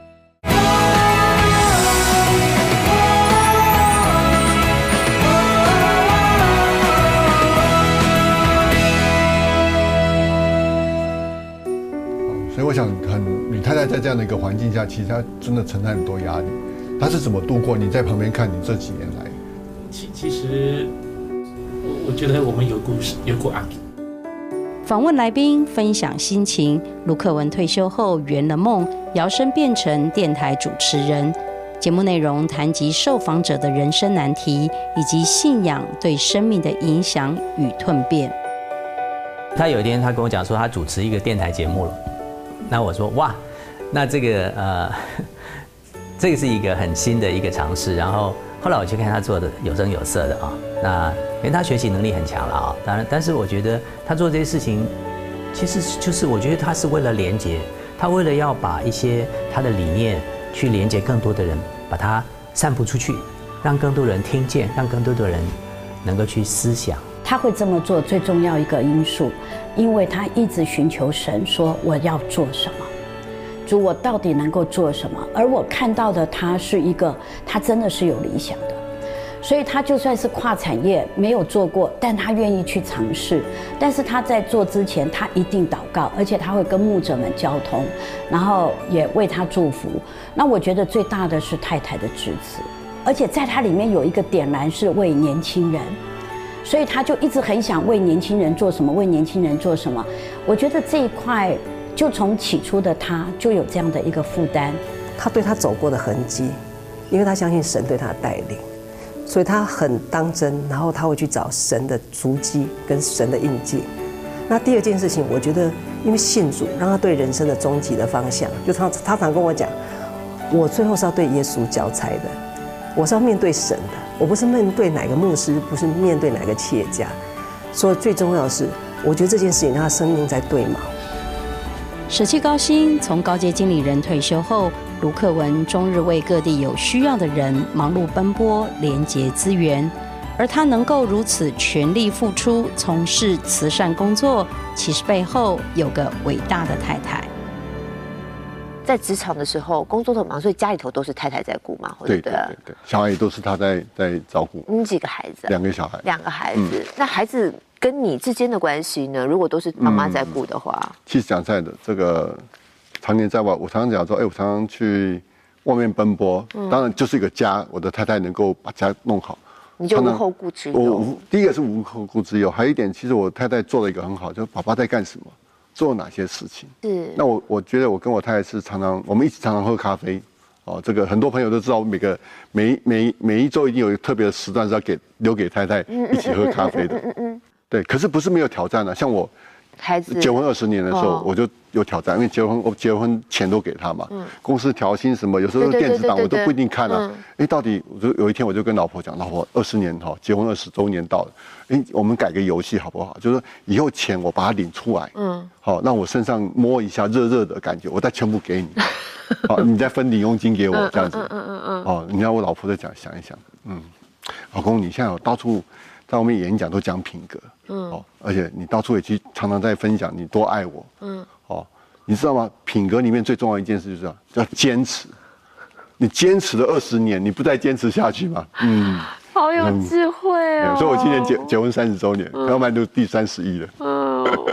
所以我想，你太太在这样的一个环境下，其实她真的承担很多压力。她是怎么度过？你在旁边看，你这几年来， 其实我觉得我们有故事，有过案。 访问来宾分享心情，卢克文退休后圆了梦，摇身变成电台主持人。节目内容谈及受访者的人生难题，以及信仰对生命的影响与蜕变。 他有一天他跟我讲说，他主持一个电台节目了。那我说哇，那这个这个是一个很新的一个尝试。然后后来我去看他做的有声有色的那因为他学习能力很强了当然，但是我觉得他做这些事情，其实就是我觉得他是为了连结，他为了要把一些他的理念去连接更多的人，把它散布出去，让更多人听见，让更多的人能够去思想。 他会这么做最重要一个因素，因为他一直寻求神，说我要做什么，主我到底能够做什么？而我看到的他是一个，他真的是有理想的，所以他就算是跨产业没有做过，但他愿意去尝试。但是他在做之前，他一定祷告，而且他会跟牧者们交通，然后也为他祝福。那我觉得最大的是太太的支持，而且在他里面有一个点燃是为年轻人。所以他就一直很想为年轻人做什么，为年轻人做什么。我觉得这一块就从起初的他就有这样的一个负担。 他对他走过的痕迹，因为他相信神对他的带领，所以他很当真，然后他会去找神的足迹跟神的印记。那第二件事情，我觉得因为信主，让他对人生的终极的方向，就他常跟我讲，我最后是要对耶稣交差的，我是要面对神的。我不是面对哪个牧师，不是面对哪个企业家，所以最重要的是，我觉得这件事情让他生命在对锚。 舍弃高薪，从高阶经理人退休后，卢克文终日为各地有需要的人忙碌奔波，连结资源。而他能够如此全力付出，从事慈善工作，其实背后有个伟大的太太。 在职场的时候，工作很忙，所以家里头都是太太在顾嘛， 对，小孩也都是他在照顾。 你几个孩子 ？2个小孩。 2个孩子，那孩子跟你之间的关系呢？如果都是妈妈在顾的话， 其实讲实在的，这个常年在外，我常常讲说，我常常去外面奔波，当然就是一个家，我的太太能够把家弄好， 你就无后顾之忧。 第一个是无后顾之忧，还有一点，其实我太太做了一个很好，就是爸爸在干什么。做哪些事情？是。那我觉得我跟我太太是我们一起常常喝咖啡，这个很多朋友都知道，我每一周一定有一个特别的时段是要留给太太一起喝咖啡的。对，可是不是没有挑战啊，像我孩子结婚20年的时候，我就有挑战，因为我结婚钱都给他嘛，公司调薪什么，有时候电子档我都不一定看啊。到底有一天我就跟老婆讲，老婆20年结婚20周年到了，我们改个游戏好不好？就是说以后钱我把它领出来，好让我身上摸一下热热的感觉，我再全部给你，好你再分零用金给我这样子，你看我老婆在讲想一想，老公你现在有到处在外面演讲都讲品格，而且你到处也去常常在分享你多爱我，你知道吗？品格里面最重要一件事就是要坚持。你坚持了20年，你不再坚持下去吗？ 好有智慧哦！ 所以我今年结婚30周年，要迈入第31了。 哇！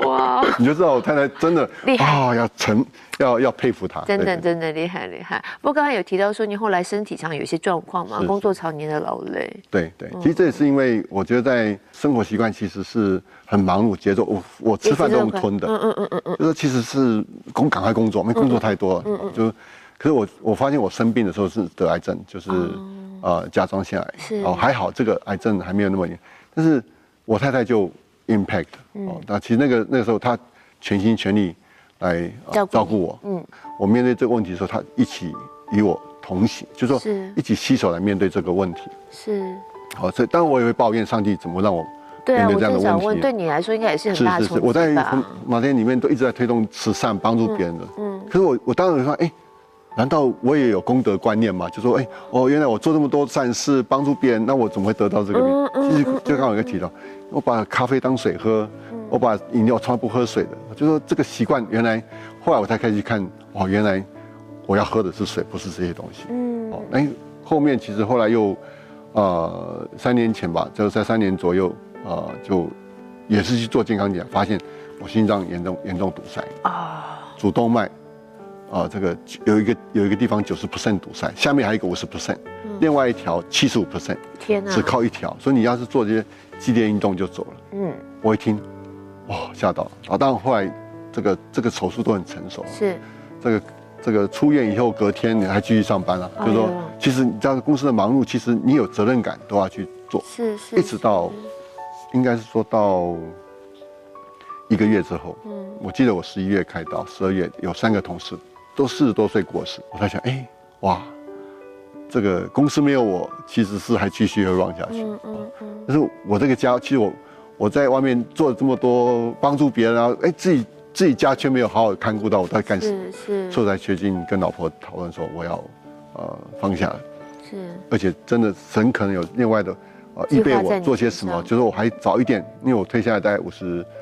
你就知道我太太真的厉害要佩服她， 真的厉害。不过刚才有提到说你后来身体上有一些状况嘛，工作常年的劳累。 对，其实这也是因为我觉得在生活习惯其实是很忙碌节奏，我吃饭都用吞的，就是其实是赶快工作，因为工作太多了，就可是我发现我生病的时候是得癌症，就是甲状腺癌，还好这个癌症还没有那么严，但是我太太就 impact，那其实那个时候她全心全力来照顾我，我面对这个问题的时候，她一起与我同行，就是说一起携手来面对这个问题。 是， 好，所以当然我也会抱怨上帝怎么让我面对这样的问题。 问，对你来说应该也是很大的冲击吧？ 我在马天里面都一直在推动慈善，帮助别人的。可是我当然说，难道我也有功德观念吗？就说，原来我做这么多善事，帮助别人，那我怎么会得到这个病？其实就刚刚有一个提到，我把咖啡当水喝，我把饮料从来不喝水的，就说这个习惯原来，后来我才开始看，原来我要喝的是水，不是这些东西。后面其实后来又，3年前吧，就是在3年左右，就也是去做健康检查，发现我心脏严重堵塞主动脉。这个有一个地方90% 堵塞，下面还有一个50%，另外一条75%， 天哪， 只靠一条，所以你要是做这些激烈运动就走了。我一听，吓到了。当然后来这个手术都很成熟， 是这个出院以后隔天你还继续上班了，就是说其实你知道公司的忙碌，其实你有责任感都要去做， 是， 一直到应该是说到1个月之后，我记得我11月开刀，12月有3个同事。都40多岁过世，我在想，哇，这个公司没有我，其实是还继续会 run 下去。但是我这个家，其实我在外面做了这么多帮助别人啊，自己家却没有好好看顾到，我在干什么？所以我才决定跟老婆讨论说，我要放下了。而且真的神可能有另外的预备我做些什么，就是我还早一点，因为我退下来大概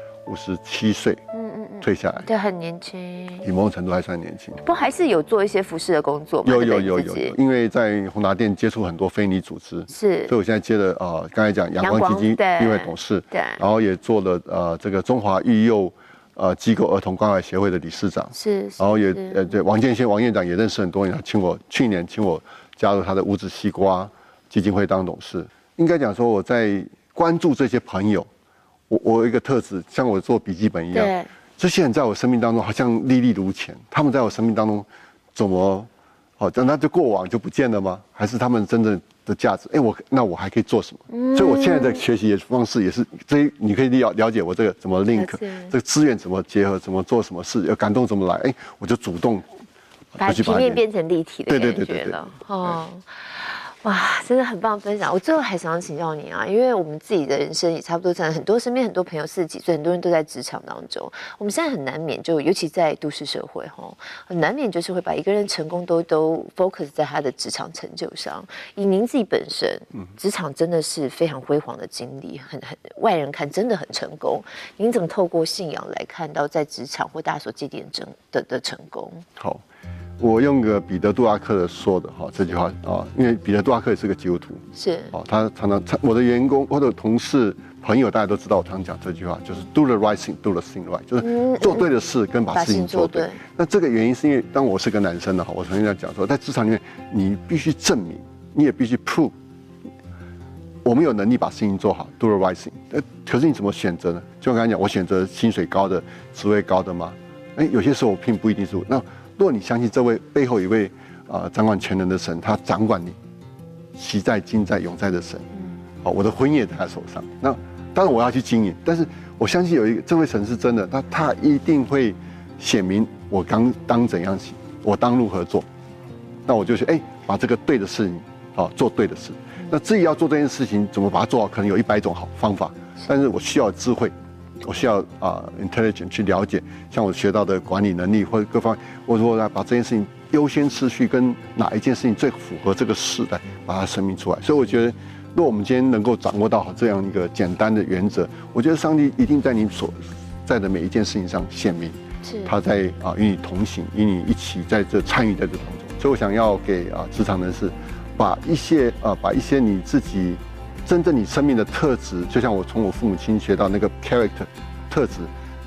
57岁，退下来， 对，很年轻， 以某种程度还算年轻。 不还是有做一些服饰的工作吗？ 有，因为在宏达电接触很多非营利组织， 是， 所以我现在接了刚才讲阳光基金议会董事， 对， 然后也做了这个中华育幼机构儿童关怀协会的理事长， 是， 然后也对王建宪王院长也认识很多年，去年请我加入他的无籽西瓜基金会当董事。应该讲说我在关注这些朋友。我有一个特质，像我做笔记本一样，这些人在我生命当中好像历历如前。他们在我生命当中怎么，等他就过往就不见了吗？还是他们真正的价值？那我还可以做什么？所以我现在的学习方式也是这些，你可以了解我这个怎么 link， 这个资源怎么结合，怎么做什么事，有感动怎么来？我就主动把平面变成立体的感觉了。哇，真的很棒分享！我最后还想请教你啊，因为我们自己的人生也差不多，真的身边很多朋友40几岁，很多人都在职场当中。我们现在很难免，尤其在都市社会很难免就是会把一个人成功都 focus 在他的职场成就上。以您自己本身，职场真的是非常辉煌的经历，很外人看真的很成功。您怎么透过信仰来看到在职场或大家所界定的成功？ 好。我用个彼得·杜拉克说的这句话因为彼得·杜拉克也是个基督徒， 是他常常我的员工或者同事朋友大家都知道我常讲这句话，就是 do the right thing, do the thing right， 就是做对的事跟把事情做对。那这个原因是因为当我是个男生我曾经在讲说，在职场里面你必须证明，你也必须 prove， 我们有能力把事情做好 ，do the right thing。可是你怎么选择呢？就我刚才讲，我选择薪水高的、职位高的吗？有些时候我并不一定是那。如果你相信这位背后一位掌管全能的神，他掌管你昔在、今在、永在的神，我的婚姻也在他手上。那当然我要去经营，但是我相信有一个这位神是真的，他一定会显明我当怎样行，我当如何做。那我就去把这个对的事情做对的事。那至于要做这件事情怎么把它做好，可能有100种好方法，但是我需要智慧。我需要intelligent 去了解，像我学到的管理能力或者各方面，我如果来把这件事情优先次序跟哪一件事情最符合这个时代，把它生命出来。所以我觉得，如果我们今天能够掌握到这样一个简单的原则，我觉得上帝一定在你所在的每一件事情上显明，他在与你同行，与你一起在这参与在这当中。所以我想要给职场人士，把一些你自己。真正你生命的特质，就像我从我父母亲学到那个 character 特质，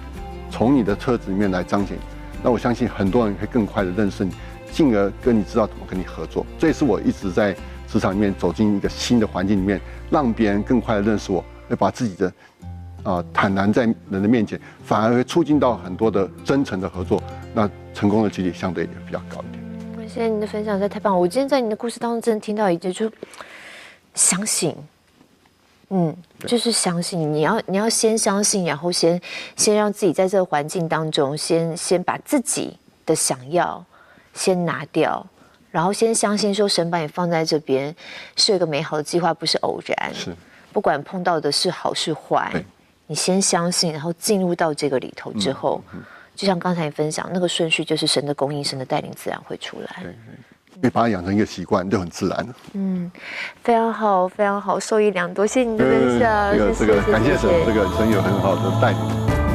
从你的特质里面来彰显。那我相信很多人会更快的认识你，进而跟你知道怎么跟你合作。这也是我一直在职场里面走进一个新的环境里面，让别人更快的认识我，会把自己的坦然在人的面前，反而会促进到很多的真诚的合作，那成功的几率相对也比较高一点。 谢谢您的分享，实在太棒了！我今天在你的故事当中真的听到一句，就是相信，就是相信。你要先相信，然后先让自己在这个环境当中，先把自己的想要先拿掉，然后先相信说神把你放在这边是有一个美好的计划，不是偶然。 是， 不管碰到的是好是坏，你先相信，然后进入到这个里头之后。就像刚才你分享那个顺序，就是神的供应、神的带领，自然会出来。 对，你把它养成一个习惯，就很自然了。 非常好，非常好，受益良多。谢谢你的分享， 这个感谢神，这个神有很好的带领。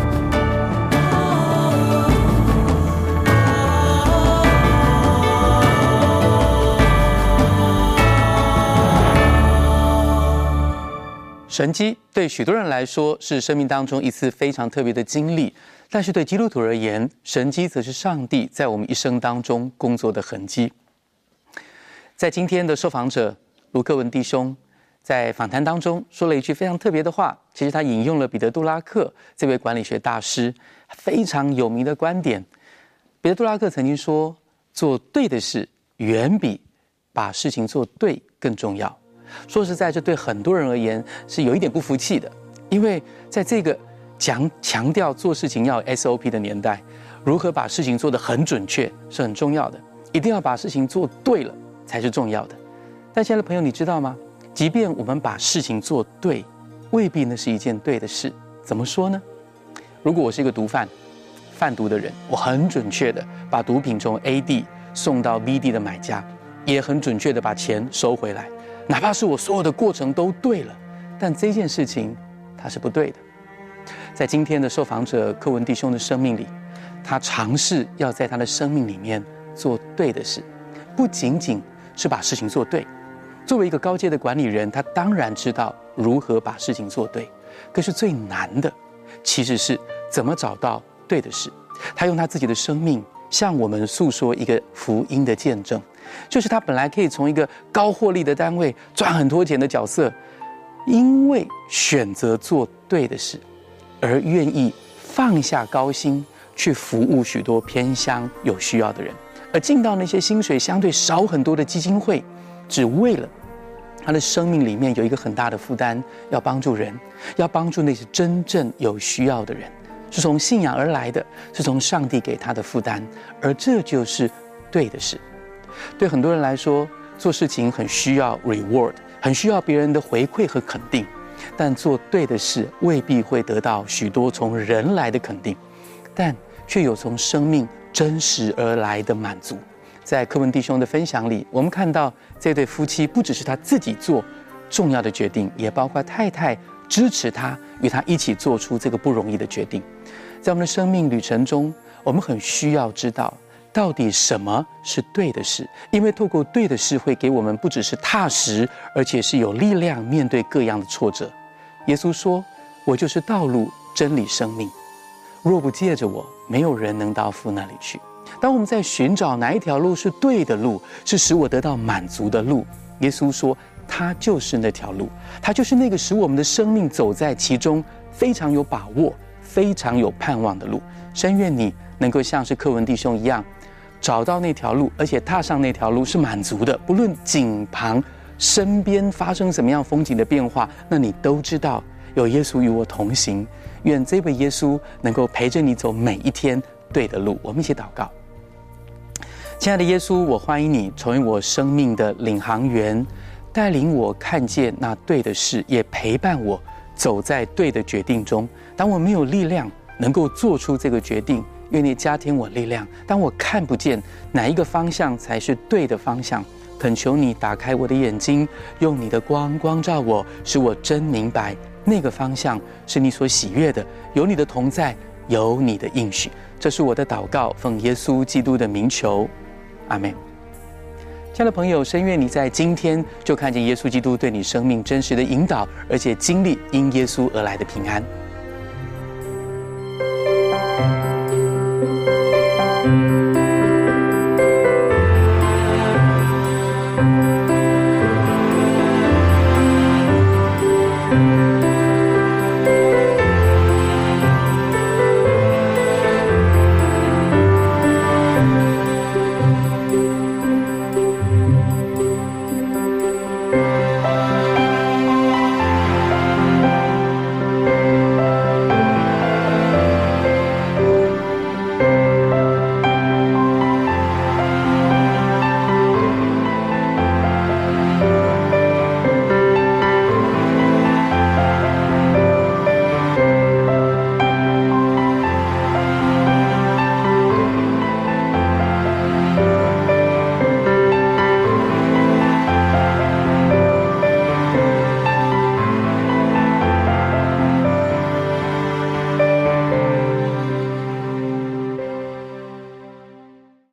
神迹对许多人来说是生命当中一次非常特别的经历。但是对基督徒而言，神迹则是上帝在我们一生当中工作的痕迹。在今天的受访者卢克文弟兄在访谈当中说了一句非常特别的话，其实他引用了彼得·杜拉克这位管理学大师非常有名的观点。彼得·杜拉克曾经说，做对的事远比把事情做对更重要。说实在，这对很多人而言是有一点不服气的，因为在这个强调做事情要有 SOP 的年代，如何把事情做得很准确是很重要的，一定要把事情做对了才是重要的。但亲爱的朋友，你知道吗？即便我们把事情做对，未必那是一件对的事。怎么说呢？如果我是一个毒贩毒的人，我很准确的把毒品从 A 地送到 B 地的买家，也很准确的把钱收回来，哪怕是我所有的过程都对了，但这件事情它是不对的。在今天的受访者柯文弟兄的生命里，他尝试要在他的生命里面做对的事，不仅仅是把事情做对。作为一个高阶的管理人，他当然知道如何把事情做对，可是最难的其实是怎么找到对的事。他用他自己的生命向我们诉说一个福音的见证，就是他本来可以从一个高获利的单位赚很多钱的角色，因为选择做对的事，而愿意放下高薪去服务许多偏乡有需要的人，而进到那些薪水相对少很多的基金会，只为了他的生命里面有一个很大的负担，要帮助人，要帮助那些真正有需要的人，是从信仰而来的，是从上帝给他的负担，而这就是对的事。对很多人来说，做事情很需要 reward， 很需要别人的回馈和肯定，但做对的事未必会得到许多从人来的肯定，但却有从生命真实而来的满足。在柯文弟兄的分享里，我们看到这对夫妻不只是他自己做重要的决定，也包括太太支持他，与他一起做出这个不容易的决定。在我们的生命旅程中，我们很需要知道到底什么是对的事，因为透过对的事会给我们不只是踏实，而且是有力量面对各样的挫折。耶稣说，我就是道路、真理、生命，若不借着我，没有人能到父那里去。当我们在寻找哪一条路是对的路，是使我得到满足的路，耶稣说他就是那条路，他就是那个使我们的生命走在其中非常有把握、非常有盼望的路。深愿你能够像是柯文弟兄一样，找到那条路，而且踏上那条路是满足的，不论景旁身边发生什么样风景的变化，那你都知道有耶稣与我同行。愿这位耶稣能够陪着你走每一天对的路。我们一起祷告。亲爱的耶稣，我欢迎你成为我生命的领航员，带领我看见那对的事，也陪伴我走在对的决定中。当我没有力量能够做出这个决定，愿你加添我力量。当我看不见哪一个方向才是对的方向，恳求你打开我的眼睛，用你的光光照我，使我真明白那个方向是你所喜悦的，有你的同在，有你的应许。这是我的祷告，奉耶稣基督的名求，阿们。亲爱的朋友，深愿你在今天就看见耶稣基督对你生命真实的引导，而且经历因耶稣而来的平安。